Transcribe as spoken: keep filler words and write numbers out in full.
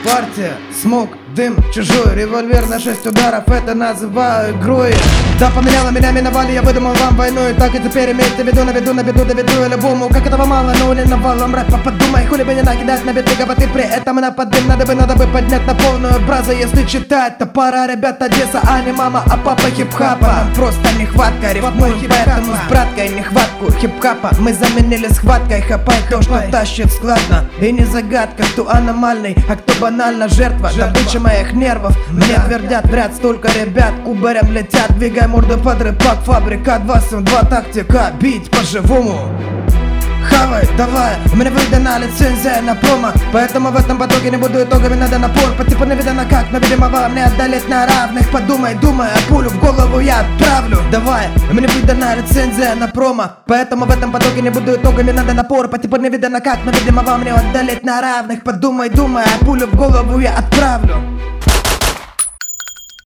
партия, смог, дым, чужой револьвер на шесть ударов, это называю игрой. Да, поменяла меня, миновали, я выдумал вам войну. И так и теперь имейте в виду, на виду, на беду, доведу я любому. Как этого мало, но или навалом рэпа подумай. Хули бы не накидать на биты, ты при этом нападым. Надо бы, надо бы поднять на полную бразу, если читать. То пора, ребят, Одесса, а не мама, а папа хип-хапа. Нам просто нехватка, рифмуем, поэтому с браткой нехватку хип-хапа мы заменили схваткой. Хапай то, что тащит складно. И не загадка, кто аномальный, а кто банально жертва. Добыча моих нервов, мне твердят, вряд столько ребят кубарем летят. Двигай морду под рэпак, фабрика двадцать семь два тактика, бить по-живому. Хавай, давай, у меня выдана лицензия на промо, поэтому в этом потоке не буду итогами, надо напор. По типу не видано как, но видимо вам не одолеть на равных. Подумай, думай, а пулю в голову я отправлю. Давай, у меня выдана лицензия на промо, поэтому в этом потоке не буду итогами, надо напор. По типу не видано как, но видимо вам не одолеть на равных. Подумай, думай, а пулю в голову я отправлю.